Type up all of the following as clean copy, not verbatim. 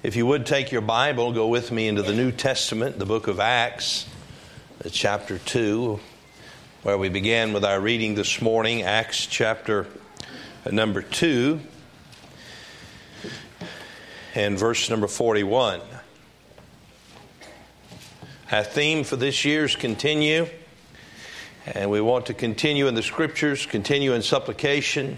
If you would take your Bible, go with me into the New Testament, the book of Acts, chapter 2, where we began with our reading this morning, Acts chapter number 2, and verse number 41. Our theme for this year is continue, and we want to continue in the Scriptures, continue in supplication,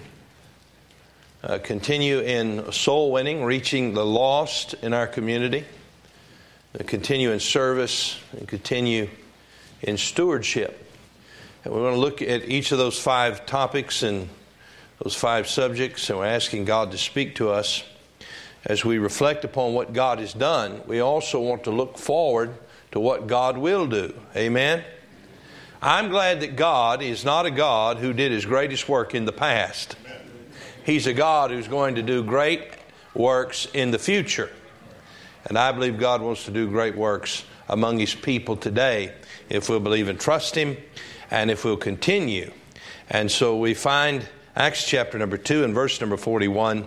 continue in soul winning, reaching the lost in our community, continue in service, and continue in stewardship. And we want to look at each of those 5 topics and those 5 subjects, and we're asking God to speak to us as we reflect upon what God has done. We also want to look forward to what God will do. Amen? I'm glad that God is not a God who did His greatest work in the past. He's a God who's going to do great works in the future. And I believe God wants to do great works among His people today if we'll believe and trust Him and if we'll continue. And so we find Acts chapter number 2 and verse number 41.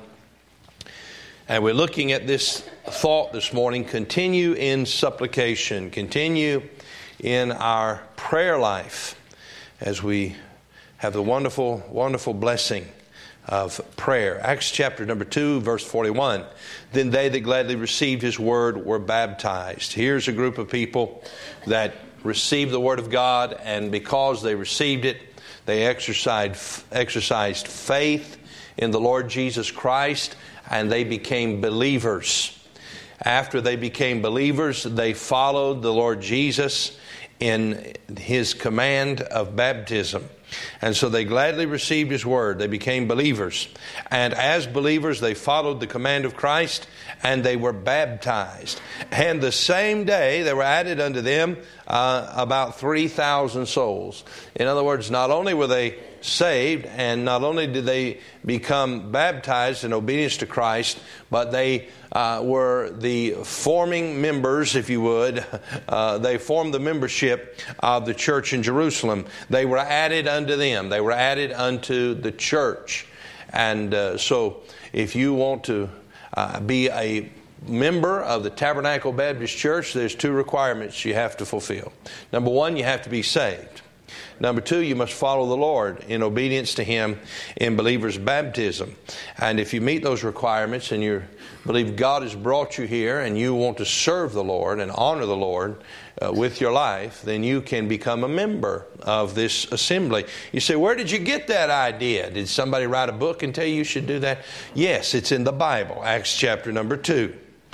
And we're looking at this thought this morning, continue in supplication, continue in our prayer life as we have the wonderful, wonderful blessing of prayer. Acts chapter number 2, verse 41. Then they that gladly received His word were baptized. Here's a group of people that received the word of God, and because they received it, they exercised faith in the Lord Jesus Christ, and they became believers. After they became believers, they followed the Lord Jesus in His command of baptism. And so they gladly received His word. They became believers. And as believers, they followed the command of Christ, and they were baptized. And the same day, there were added unto them about 3,000 souls. In other words, not only were they saved, and not only did they become baptized in obedience to Christ, but they were the forming members, if you would. They formed the membership of the church in Jerusalem. They were added unto them. They were added unto the church. And so if you want to be a member of the Tabernacle Baptist Church, there's 2 requirements you have to fulfill. Number 1, you have to be saved. Number 2, you must follow the Lord in obedience to Him in believers' baptism. And if you meet those requirements and you believe God has brought you here and you want to serve the Lord and honor the Lord with your life, then you can become a member of this assembly. You say, where did you get that idea? Did somebody write a book and tell you should do that? Yes, it's in the Bible, Acts chapter number 2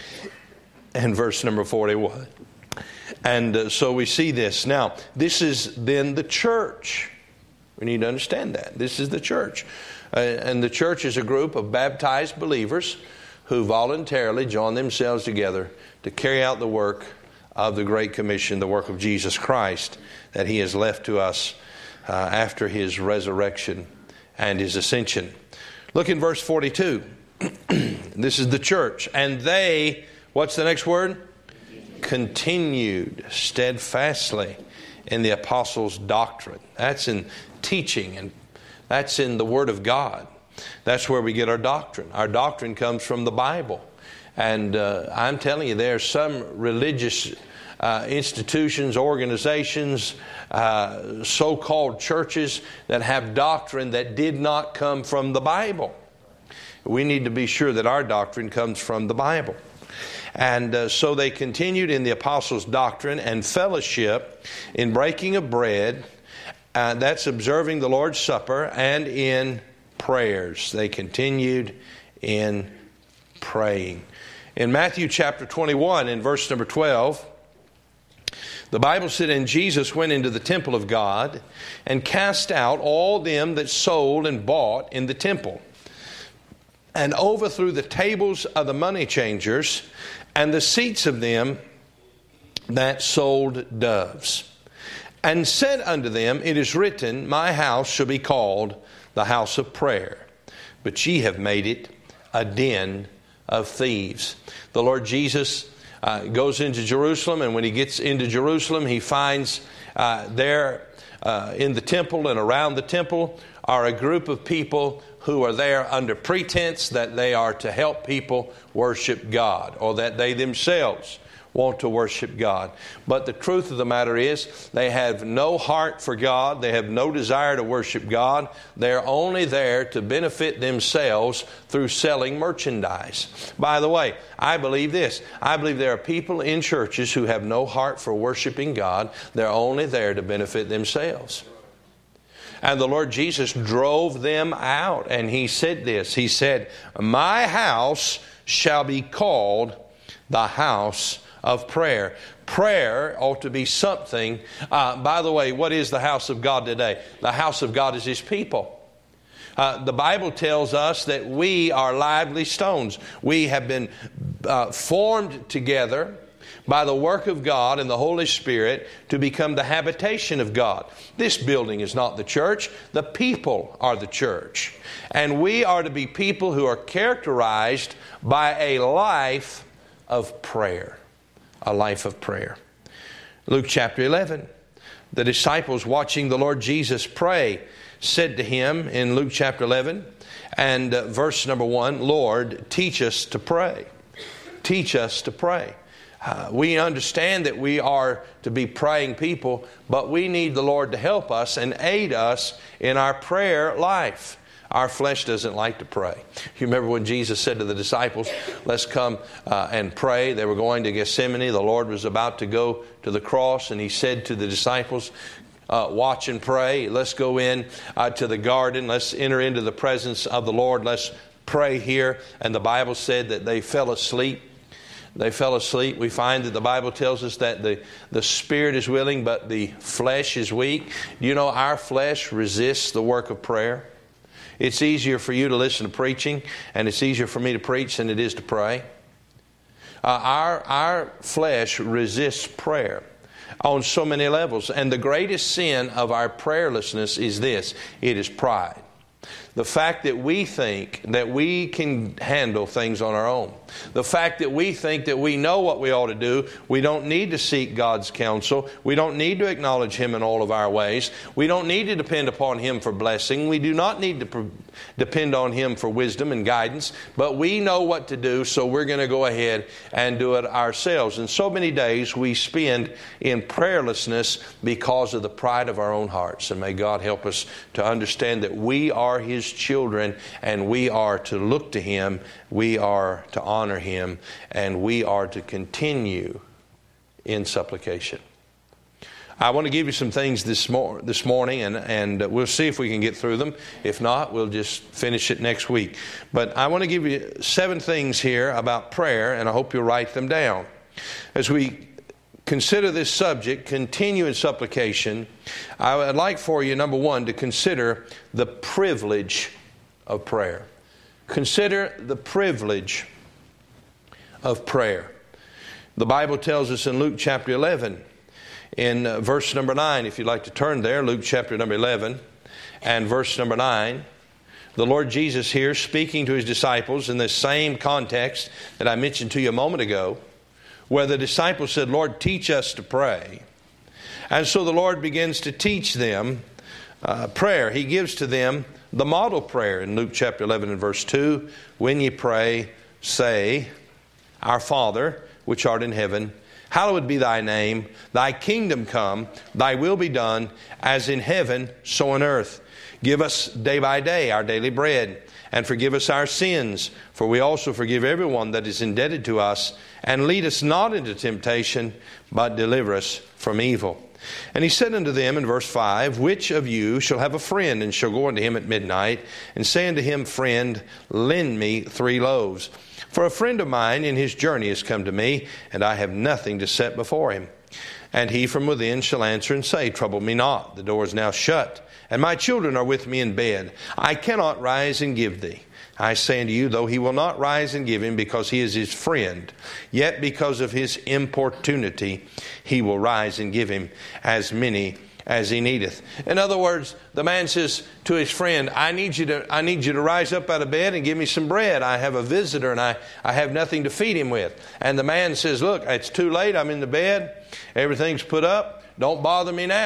and verse number 41. And so we see this. Now, this is then the church. We need to understand that. This is the church. And the church is a group of baptized believers who voluntarily join themselves together to carry out the work of the Great Commission, the work of Jesus Christ that He has left to us after His resurrection and His ascension. Look in verse 42. This is the church. And they, what's the next word? Continued steadfastly in the apostles' doctrine. That's in teaching, and that's in the Word of God. That's where we get our doctrine. Our doctrine comes from the Bible. And I'm telling you, there are some religious institutions, organizations, so-called churches that have doctrine that did not come from the Bible. We need to be sure that our doctrine comes from the Bible. And so they continued in the apostles' doctrine and fellowship, in breaking of bread, that's observing the Lord's Supper, and in prayers. They continued in praying. In Matthew chapter 21, in verse number 12, the Bible said, and Jesus went into the temple of God and cast out all them that sold and bought in the temple, and overthrew the tables of the money changers and the seats of them that sold doves, and said unto them, it is written, my house shall be called the house of prayer, but ye have made it a den of thieves. The Lord Jesus goes into Jerusalem, and when He gets into Jerusalem, He finds there in the temple and around the temple are a group of people who are there under pretense that they are to help people worship God, or that they themselves want to worship God. But the truth of the matter is, they have no heart for God. They have no desire to worship God. They're only there to benefit themselves through selling merchandise. By the way, I believe this. I believe there are people in churches who have no heart for worshiping God. They're only there to benefit themselves. And the Lord Jesus drove them out. And He said this. He said, "My house shall be called the house of prayer." Prayer ought to be something. By the way, what is the house of God today? The house of God is His people. The Bible tells us that we are lively stones. We have been formed together by the work of God and the Holy Spirit to become the habitation of God. This building is not the church. The people are the church. And we are to be people who are characterized by a life of prayer. A life of prayer. Luke chapter 11. The disciples watching the Lord Jesus pray said to Him in Luke chapter 11 and verse number 1, "Lord, teach us to pray." Teach us to pray. We understand that we are to be praying people, but we need the Lord to help us and aid us in our prayer life. Our flesh doesn't like to pray. You remember when Jesus said to the disciples, "Let's come and pray." They were going to Gethsemane. The Lord was about to go to the cross, and He said to the disciples, "Watch and pray. Let's go in to the garden. Let's enter into the presence of the Lord. Let's pray here." And the Bible said that they fell asleep. They fell asleep. We find that the Bible tells us that the spirit is willing, but the flesh is weak. You know, our flesh resists the work of prayer. It's easier for you to listen to preaching, and it's easier for me to preach than it is to pray. Our flesh resists prayer on so many levels. And the greatest sin of our prayerlessness is this: it is pride. The fact that we think that we can handle things on our own. The fact that we think that we know what we ought to do. We don't need to seek God's counsel. We don't need to acknowledge Him in all of our ways. We don't need to depend upon Him for blessing. We do not need to depend on Him for wisdom and guidance. But we know what to do, so we're going to go ahead and do it ourselves. And so many days we spend in prayerlessness because of the pride of our own hearts. And may God help us to understand that we are His children, and we are to look to Him, we are to honor Him, and we are to continue in supplication. I want to give you some things this morning, and we'll see if we can get through them. If not, we'll just finish it next week. But I want to give you 7 things here about prayer, and I hope you'll write them down. As we consider this subject, continue in supplication, I would like for you, number 1, to consider the privilege of prayer. Consider the privilege of prayer. The Bible tells us in Luke chapter 11, in verse number 9, if you'd like to turn there, Luke chapter number 11 and verse number 9, the Lord Jesus here speaking to His disciples in the same context that I mentioned to you a moment ago, where the disciples said, "Lord, teach us to pray." And so the Lord begins to teach them prayer. He gives to them the model prayer in Luke chapter 11 and verse 2. "When ye pray, say, Our Father, which art in heaven, hallowed be thy name. Thy kingdom come, thy will be done, as in heaven, so on earth. Give us day by day our daily bread, and forgive us our sins, for we also forgive everyone that is indebted to us. And lead us not into temptation, but deliver us from evil." And He said unto them in verse 5, "Which of you shall have a friend, and shall go unto him at midnight, and say unto him, Friend, lend me 3 loaves. For a friend of mine in his journey is come to me, and I have nothing to set before him. And he from within shall answer and say, Trouble me not, the door is now shut, and my children are with me in bed. I cannot rise and give thee. I say unto you, though he will not rise and give him, because he is his friend, yet because of his importunity he will rise and give him as many as he needeth." In other words, the man says to his friend, I need you to rise up out of bed and give me some bread. I have a visitor, and I have nothing to feed him with. And the man says, "Look, it's too late. I'm in the bed. Everything's put up. Don't bother me now."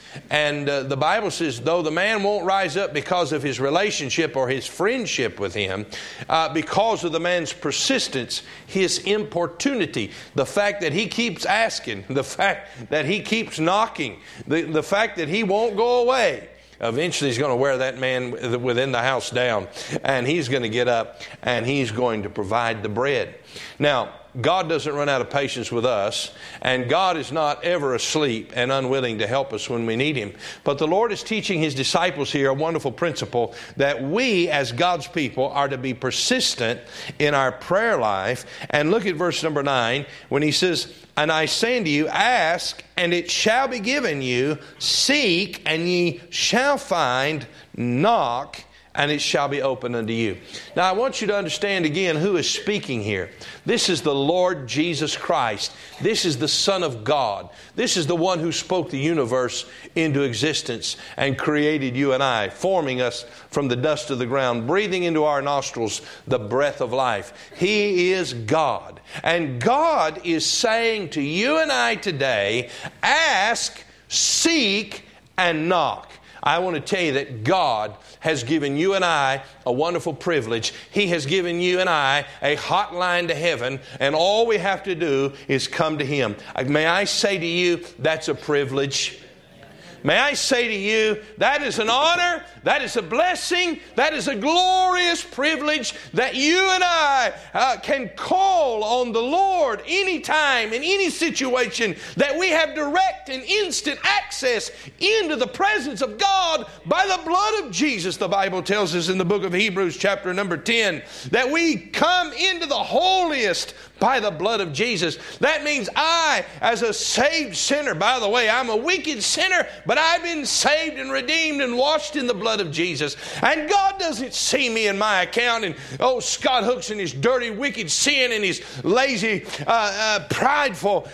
And the Bible says, though the man won't rise up because of his relationship or his friendship with him, because of the man's persistence, his importunity, the fact that he keeps asking, the fact that he keeps knocking, the fact that he won't go away, eventually he's going to wear that man within the house down, and he's going to get up and he's going to provide the bread. Now, God doesn't run out of patience with us, and God is not ever asleep and unwilling to help us when we need Him. But the Lord is teaching His disciples here a wonderful principle that we as God's people are to be persistent in our prayer life. And look at verse number 9 when He says, "And I say unto you, ask, and it shall be given you. Seek, and ye shall find. Knock, and it shall be opened unto you." Now I want you to understand again who is speaking here. This is the Lord Jesus Christ. This is the Son of God. This is the one who spoke the universe into existence and created you and I, forming us from the dust of the ground, breathing into our nostrils the breath of life. He is God. And God is saying to you and I today, ask, seek, and knock. I want to tell you that God has given you and I a wonderful privilege. He has given you and I a hotline to heaven, and all we have to do is come to Him. May I say to you, that's a privilege. May I say to you, that is an honor, that is a blessing, that is a glorious privilege that you and I can call on the Lord anytime, in any situation, that we have direct and instant access into the presence of God by the blood of Jesus. The Bible tells us in the book of Hebrews chapter number 10 that we come into the holiest by the blood of Jesus. That means I, as a saved sinner, by the way, I'm a wicked sinner, but I've been saved and redeemed and washed in the blood of Jesus. And God doesn't see me in my account and, Scott Hooks and his dirty, wicked sin and his lazy, prideful,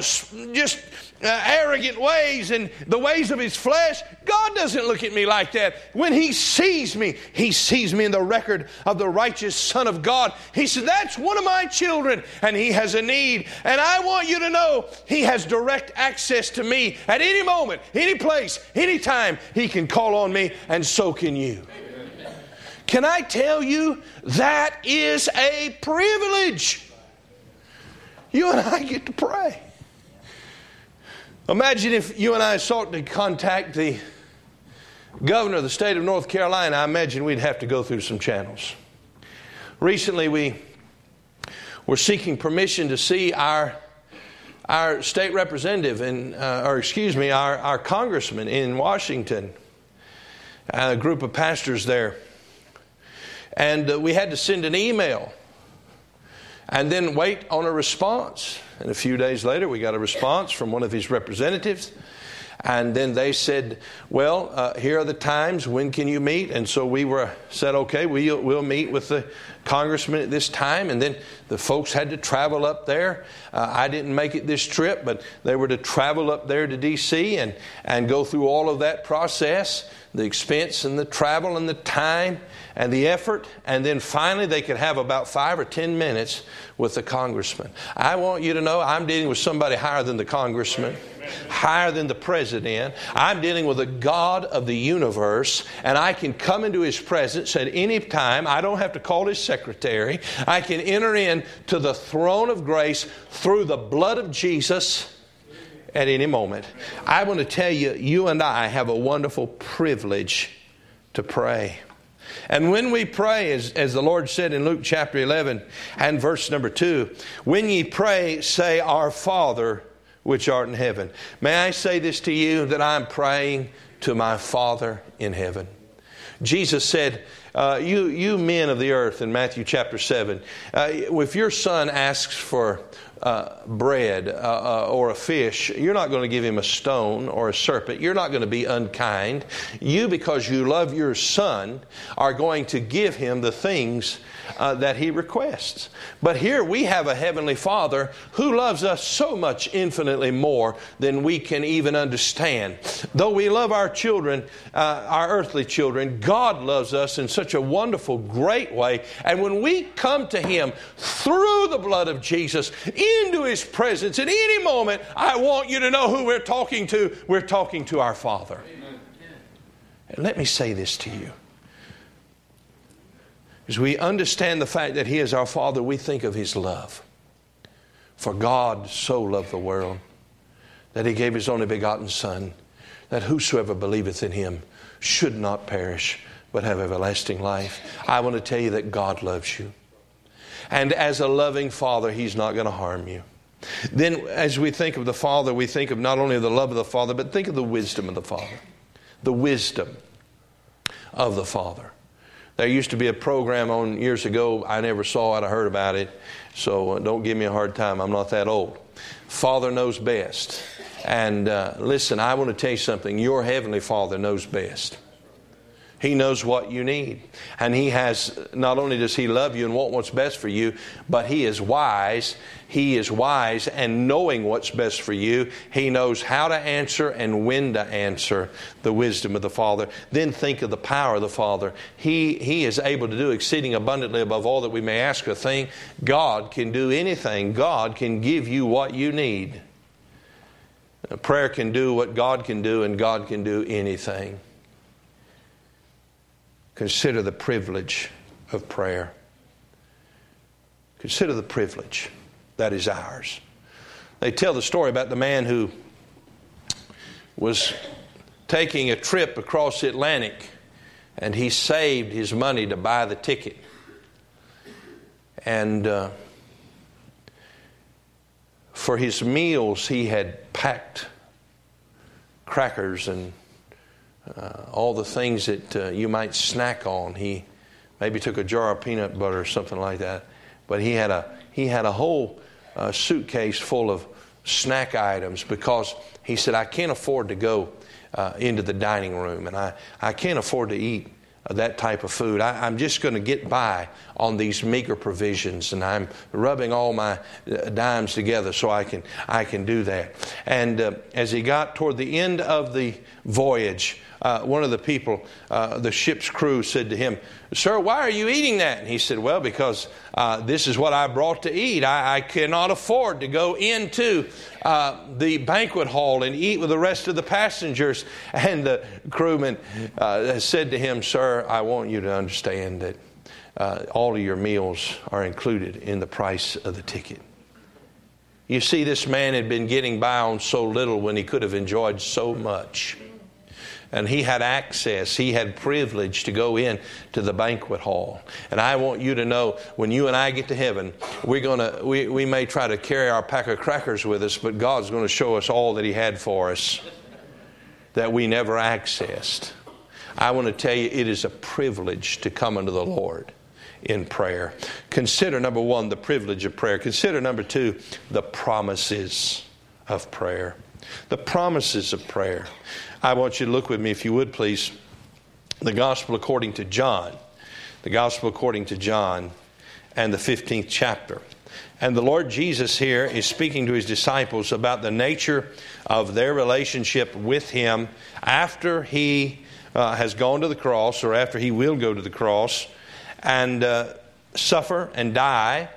arrogant ways and the ways of his flesh. God doesn't look at me like that. When He sees me in the record of the righteous Son of God. He said, that's one of my children, and he has a need. And I want you to know he has direct access to me at any moment, any place, any time. He can call on me, and so can you. Can I tell you, that is a privilege. You and I get to pray. Imagine if you and I sought to contact the governor of the state of North Carolina. I imagine we'd have to go through some channels. Recently, we were seeking permission to see our state representative, our congressman in Washington, a group of pastors there. And we had to send an email and then wait on a response. And a few days later, we got a response from one of his representatives. And then they said, well, here are the times. When can you meet? And so we said, okay, we'll meet with the congressman at this time. And then the folks had to travel up there. I didn't make it this trip, but they were to travel up there to D.C. and go through all of that process, the expense and the travel and the time and the effort. And then finally they could have about 5 or 10 minutes with the congressman. I want you to know I'm dealing with somebody higher than the congressman, higher than the president. I'm dealing with the God of the universe, and I can come into His presence at any time. I don't have to call His secretary. I can enter in to the throne of grace through the blood of Jesus at any moment. I want to tell you, you and I have a wonderful privilege to pray. And when we pray, as the Lord said in Luke chapter 11 and verse number 2, when ye pray, say, Our Father which art in heaven. May I say this to you, that I'm praying to my Father in heaven. Jesus said, you men of the earth, in Matthew chapter 7, if your son asks for bread or a fish, you're not going to give him a stone or a serpent. You're not going to be unkind. You, because you love your son, are going to give him the things that he requests. But here we have a heavenly Father who loves us so much infinitely more than we can even understand. Though we love our children, our earthly children, God loves us in such a wonderful, great way. And when we come to Him through the blood of Jesus, into His presence at any moment, I want you to know who we're talking to. We're talking to our Father. Amen. And let me say this to you. As we understand the fact that He is our Father, we think of His love. For God so loved the world that He gave His only begotten Son, that whosoever believeth in Him should not perish, but have everlasting life. I want to tell you that God loves you. And as a loving Father, He's not going to harm you. Then as we think of the Father, we think of not only the love of the Father, but think of the wisdom of the Father. The wisdom of the Father. There used to be a program on years ago. I never saw it. I heard about it. So don't give me a hard time. I'm not that old. Father knows best. And listen, I want to tell you something. Your Heavenly Father knows best. He knows what you need. And He has, not only does He love you and want what's best for you, but He is wise. He is wise, and knowing what's best for you, He knows how to answer and when to answer. The wisdom of the Father. Then think of the power of the Father. He is able to do exceeding abundantly above all that we may ask or think. God can do anything. God can give you what you need. Prayer can do what God can do, and God can do anything. Consider the privilege of prayer. Consider the privilege that is ours. They tell the story about the man who was taking a trip across the Atlantic, and he saved his money to buy the ticket. And for his meals, he had packed crackers and all the things that you might snack on. He maybe took a jar of peanut butter or something like that. But he had a whole suitcase full of snack items, because he said, I can't afford to go into the dining room, and I can't afford to eat that type of food. I'm just going to get by on these meager provisions, and I'm rubbing all my dimes together so I can do that. And as he got toward the end of the voyage, one of the people, the ship's crew, said to him, Sir, why are you eating that? And he said, well, because this is what I brought to eat. I cannot afford to go into the banquet hall and eat with the rest of the passengers. And the crewman said to him, Sir, I want you to understand that all of your meals are included in the price of the ticket. You see, this man had been getting by on so little when he could have enjoyed so much. And he had access, he had privilege to go in to the banquet hall. And I want you to know, when you and I get to heaven, we may try to carry our pack of crackers with us, but God's going to show us all that He had for us that we never accessed. I want to tell you, it is a privilege to come unto the Lord in prayer. Consider, number one, the privilege of prayer. Consider, number two, the promises of prayer. The promises of prayer. I want you to look with me, if you would, please. The Gospel according to John. The Gospel according to John and the 15th chapter. And the Lord Jesus here is speaking to His disciples about the nature of their relationship with Him after He has gone to the cross, or after He will go to the cross and suffer and die,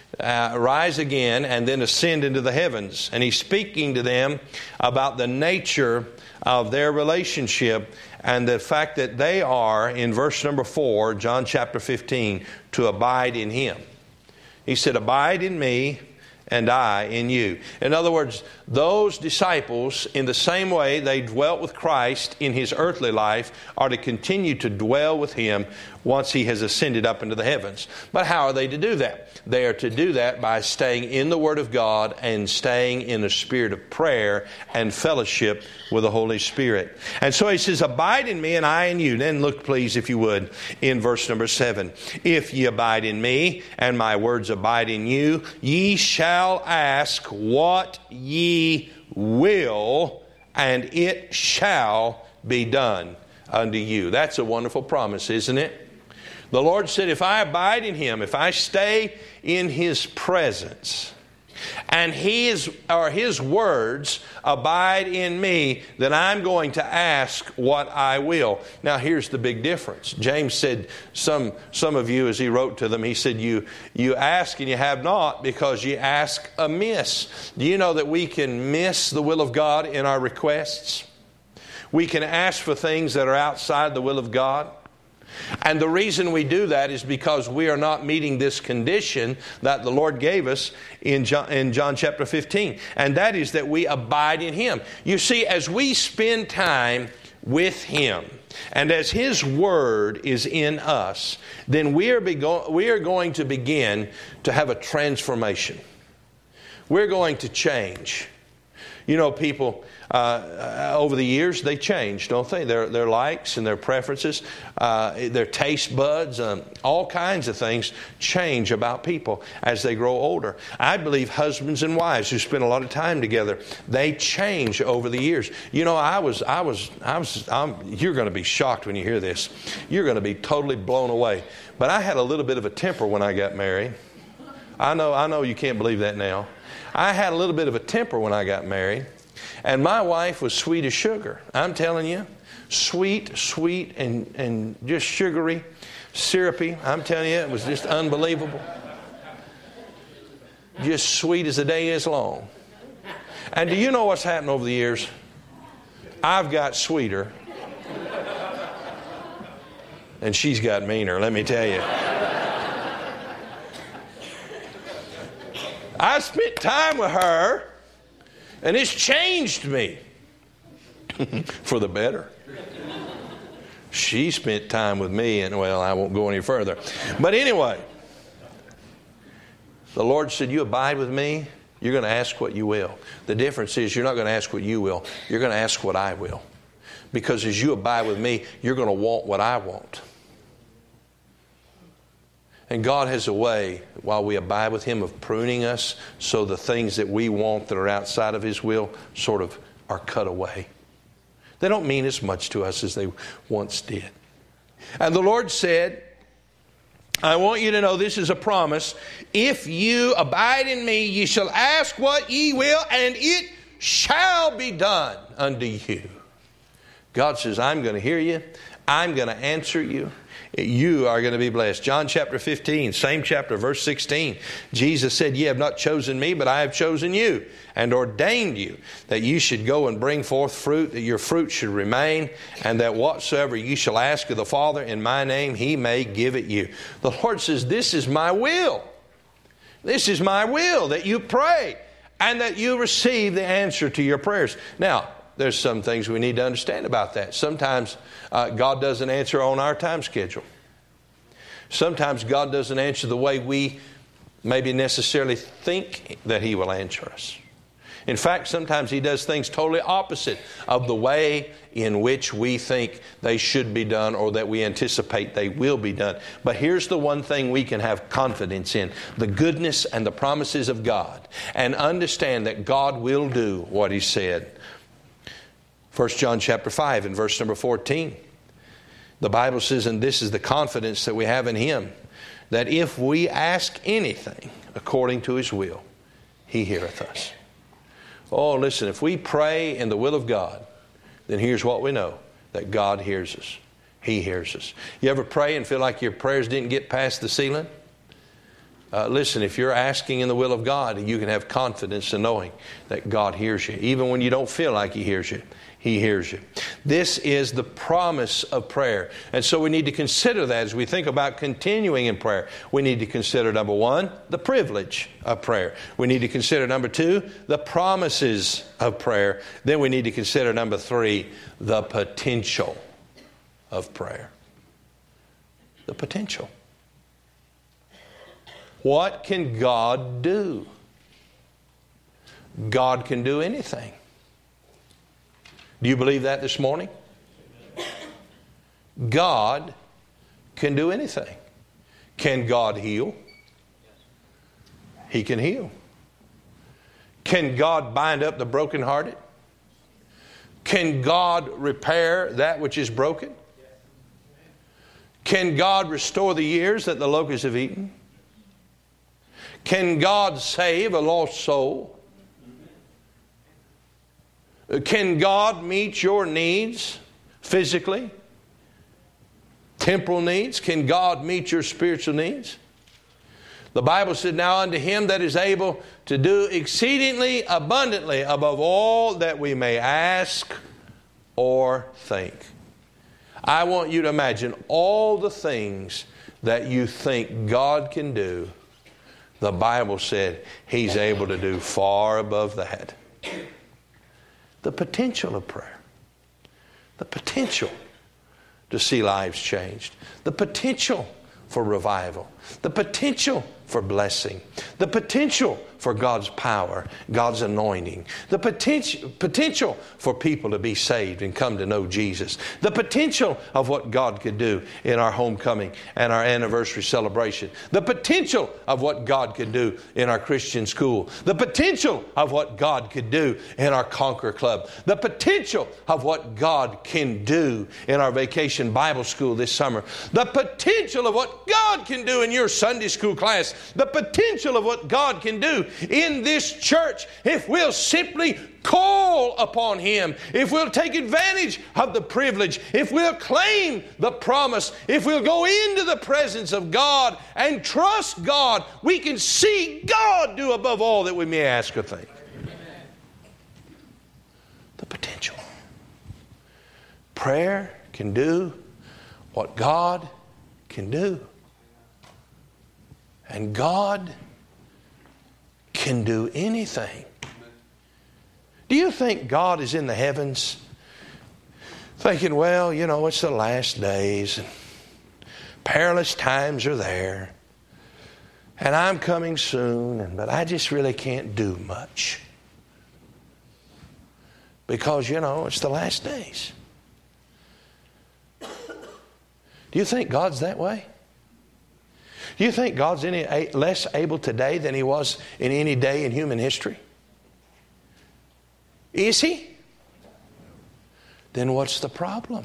rise again, and then ascend into the heavens. And He's speaking to them about the nature of their relationship and the fact that they are, in verse number 4, John chapter 15, to abide in Him. He said, abide in me and I in you. In other words, those disciples, in the same way they dwelt with Christ in His earthly life, are to continue to dwell with Him once He has ascended up into the heavens. But how are they to do that? They are to do that by staying in the Word of God and staying in the spirit of prayer and fellowship with the Holy Spirit. And so He says, abide in me and I in you. Then look, please, if you would, in verse number 7. If ye abide in me and my words abide in you, ye shall ask what ye will, and it shall be done unto you. That's a wonderful promise, isn't it? The Lord said, if I abide in Him, if I stay in His presence, and His words abide in me, then I'm going to ask what I will. Now here's the big difference. James said, some of you, as he wrote to them, he said, you ask and you have not because you ask amiss. Do you know that we can miss the will of God in our requests? We can ask for things that are outside the will of God. And the reason we do that is because we are not meeting this condition that the Lord gave us in John chapter 15. And that is that we abide in Him. You see, as we spend time with Him, and as His Word is in us, then we are going to begin to have a transformation. We're going to change. You know, people over the years, they change, don't they? Their likes and their preferences, their taste buds, all kinds of things change about people as they grow older. I believe husbands and wives who spend a lot of time together, they change over the years. You know, you're going to be shocked when you hear this. You're going to be totally blown away. But I had a little bit of a temper when I got married. I know you can't believe that now. I had a little bit of a temper when I got married. And my wife was sweet as sugar. I'm telling you, sweet, and just sugary, syrupy. I'm telling you, it was just unbelievable. Just sweet as the day is long. And do you know what's happened over the years? I've got sweeter. And she's got meaner, let me tell you. I spent time with her, and it's changed me for the better. She spent time with me, and well, I won't go any further. But anyway, the Lord said, you abide with me, you're going to ask what you will. The difference is you're not going to ask what you will, you're going to ask what I will. Because as you abide with me, you're going to want what I want. And God has a way, while we abide with Him, of pruning us so the things that we want that are outside of His will sort of are cut away. They don't mean as much to us as they once did. And the Lord said, I want you to know this is a promise. If you abide in me, ye shall ask what ye will, and it shall be done unto you. God says, I'm going to hear you. I'm going to answer you. You are going to be blessed. John chapter 15, same chapter, verse 16. Jesus said, ye have not chosen me, but I have chosen you and ordained you that you should go and bring forth fruit, that your fruit should remain, and that whatsoever you shall ask of the Father in my name, He may give it you. The Lord says, this is my will. This is my will, that you pray and that you receive the answer to your prayers. Now, there's some things we need to understand about that. Sometimes God doesn't answer on our time schedule. Sometimes God doesn't answer the way we maybe necessarily think that He will answer us. In fact, sometimes He does things totally opposite of the way in which we think they should be done or that we anticipate they will be done. But here's the one thing we can have confidence in: the goodness and the promises of God, and understand that God will do what He said. 1 John chapter 5 and verse number 14. The Bible says, and this is the confidence that we have in Him, that if we ask anything according to His will, He heareth us. Oh, listen, if we pray in the will of God, then here's what we know, that God hears us. He hears us. You ever pray and feel like your prayers didn't get past the ceiling? Listen, if you're asking in the will of God, you can have confidence in knowing that God hears you. Even when you don't feel like He hears you, He hears you. This is the promise of prayer. And so we need to consider that as we think about continuing in prayer. We need to consider, number one, the privilege of prayer. We need to consider, number two, the promises of prayer. Then we need to consider, number three, the potential of prayer. The potential. What can God do? God can do anything. Do you believe that this morning? God can do anything. Can God heal? He can heal. Can God bind up the brokenhearted? Can God repair that which is broken? Can God restore the years that the locusts have eaten? Can God save a lost soul? Can God meet your needs physically? Temporal needs? Can God meet your spiritual needs? The Bible said, now unto him that is able to do exceedingly abundantly above all that we may ask or think. I want you to imagine all the things that you think God can do. The Bible said he's able to do far above that. The potential of prayer. The potential to see lives changed. The potential for revival. The potential for blessing. The potential for God's power, God's anointing. The potential for people to be saved and come to know Jesus. The potential of what God could do in our homecoming and our anniversary celebration. The potential of what God could do in our Christian school. The potential of what God could do in our Conquer Club. The potential of what God can do in our vacation Bible school this summer. The potential of what God can do in your Sunday school class. The potential of what God can do in this church if we'll simply call upon Him, if we'll take advantage of the privilege, if we'll claim the promise, if we'll go into the presence of God and trust God, we can see God do above all that we may ask or think. The potential. Prayer can do what God can do. And God can do anything. Do you think God is in the heavens thinking, well, you know, it's the last days and perilous times are there and I'm coming soon, but I just really can't do much because, you know, it's the last days? Do you think God's that way? Do you think God's any less able today than He was in any day in human history? Is He? Then what's the problem?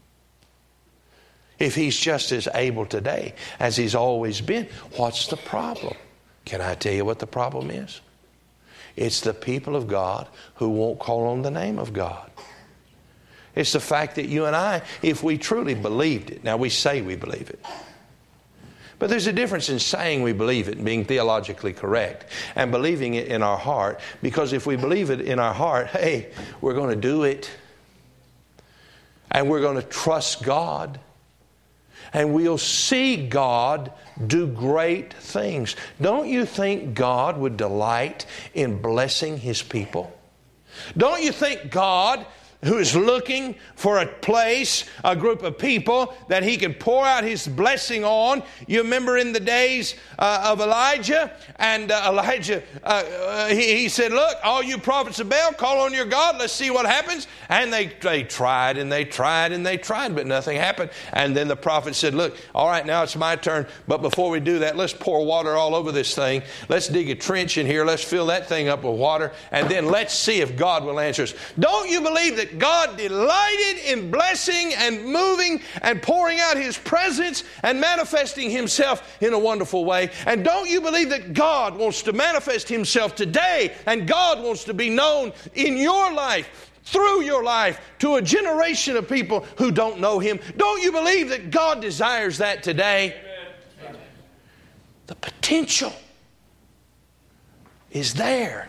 If He's just as able today as He's always been, what's the problem? Can I tell you what the problem is? It's the people of God who won't call on the name of God. It's the fact that you and I, if we truly believed it, now we say we believe it, but there's a difference in saying we believe it and being theologically correct and believing it in our heart. Because if we believe it in our heart, hey, we're going to do it. And we're going to trust God. And we'll see God do great things. Don't you think God would delight in blessing His people? Don't you think God, who is looking for a place, a group of people that He can pour out His blessing on? You remember in the days of Elijah, and Elijah, he said, look, all you prophets of Baal, call on your God, let's see what happens. And they tried and they tried and they tried, but nothing happened. And then the prophet said, look, all right, now it's my turn, but before we do that, let's pour water all over this thing. Let's dig a trench in here, let's fill that thing up with water, and then let's see if God will answer us. Don't you believe that God delighted in blessing and moving and pouring out His presence and manifesting Himself in a wonderful way? And don't you believe that God wants to manifest Himself today, and God wants to be known in your life, through your life, to a generation of people who don't know Him? Don't you believe that God desires that today? Amen. The potential is there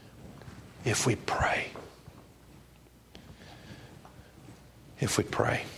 if we pray. If we pray.